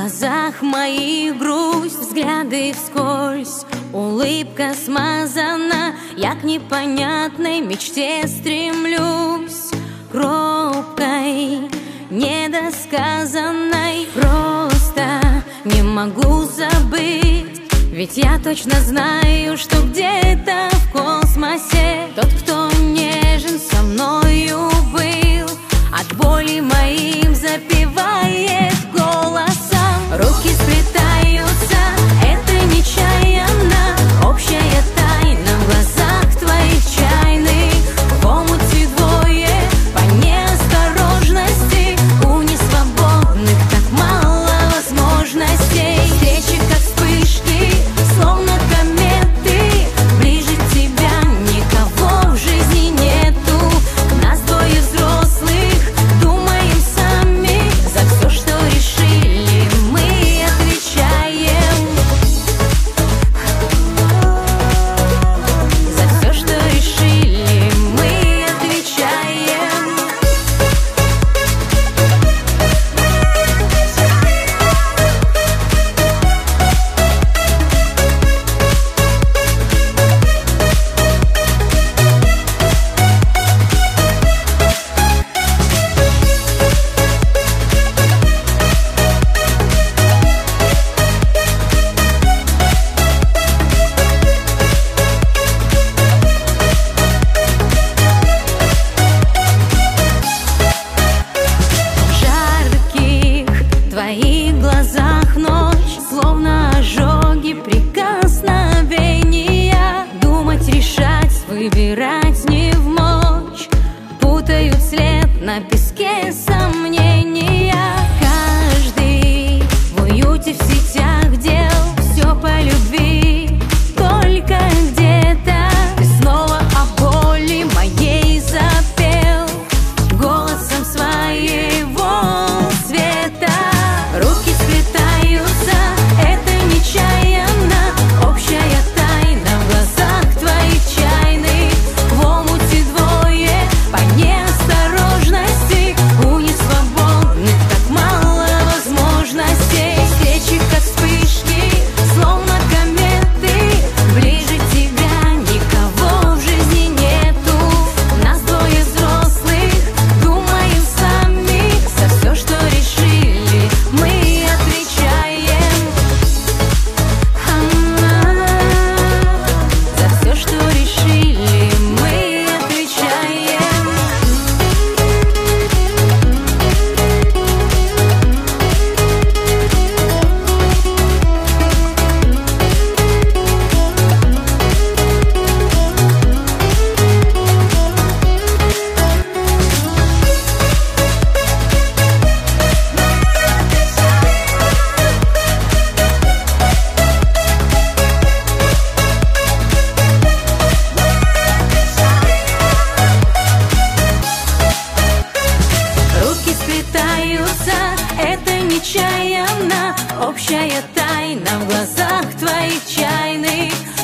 глазах моих грусть, взгляды вскользь, улыбка смазана. Я к непонятной мечте стремлюсь, к робкой, недосказанной. Просто не могу забыть, ведь я точно знаю, что где-то в космосе тот, кто нежен со мною был, от боли моим запевает голосом. Руки сплетаются, это нечаянно, общая тайна в глазах твоих чайных. В омуте двое по неосторожности, у несвободных так мало возможностей. Встречи как вспышки, словно кометы, ближе тебя никого в жизни нету. Нас двое взрослых, думаем сами, за все, что решили, мы отвечаем. За все, что решили, мы отвечаем. В твоих глазах ночь, словно ожоги, прикосновения. Думать, решать, выбирать не вмочь, путают след на песке сомнения. Каждый в уюте, в сетях дел, все по любви, только где-то ты снова о боли моей запел голосом своего света. Руки сплетаются, это нечаянно, общая тайна в глазах твоих чайных. В омуте двое по неосторожности, у несвободных так мало возможностей. Встречи как вспышки, словно кометы, ближе тебя никого в жизни нету. Нас двое взрослых, думаем сами, за все, что решили, мы отвечаем. За все, что решили, мы отвечаем. Руки сплетаются, это нечаянно, общая тайна в глазах твоих чайных.